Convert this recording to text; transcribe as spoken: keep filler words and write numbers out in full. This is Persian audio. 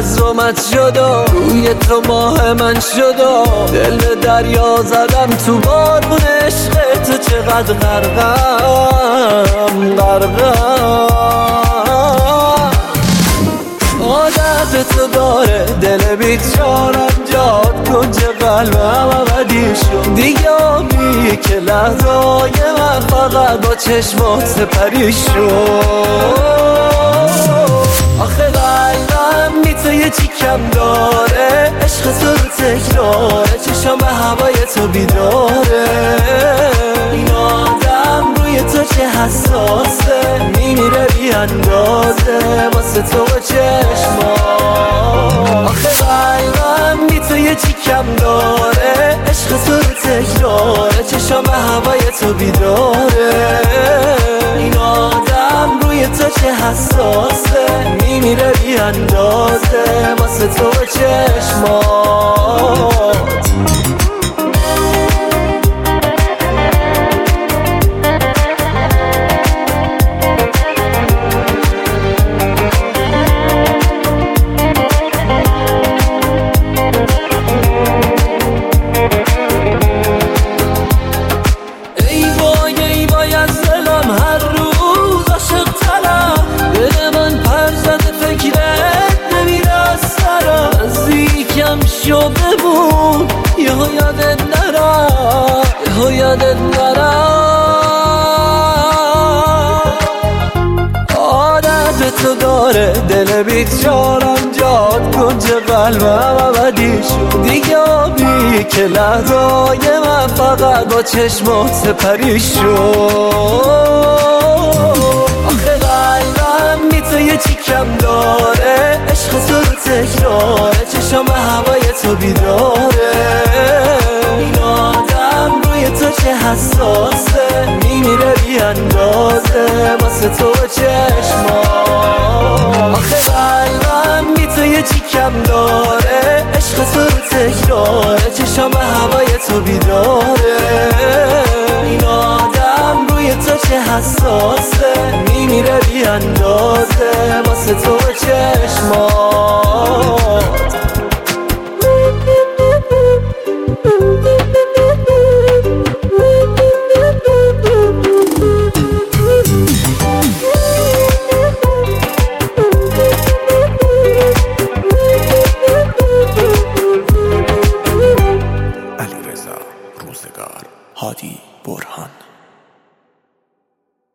از رومت شد و روی تو ماه من شد و دل به دریا زدم تو بارون عشق تو. چقدر غرقم غرقم عادت تو داره دل بیچارم جاد کنج قلبم ابدی شد دیگه آبی که لحظه های من فقط با چشمات سپری شد. آخه قلبم بی تو یه چی کم داره عشق تو رو تکراره چشم به هوای تو بیداره این آدم روی تو چه حساسه میمیره بی اندازه واسه تو با چشمات. آخه قلبم بی تو یه چی کم داره عشق تو رو تکراره چشم به هوای تو بیداره این آدم روی تو چه حساسه میمیره بی اندازه واسه تو با چشمات. شده بود یه ها یادت نرم یه ها یادت نرم عادت تو داره دل بیچارم جاد کنج قلبم ابدی شد دیگه آبی که لحظه های من فقط با چشمات سپری شد. آخه قلبم بی تو یه چی کم داره عشق تو رو تکراره چشم به هوای تو بیداره این آدم روی تو چه حساسه میمیره بی اندازه واسه تو با چشمات. آخه قلبم بی تو یه چی کم داره عشق تو رو تکراره چشم به هوای تو بیداره این آدم روی تو چه حساسه میمیره بی اندازه واسه تو با چشمات. علیرضا روزگار، هادی برهان.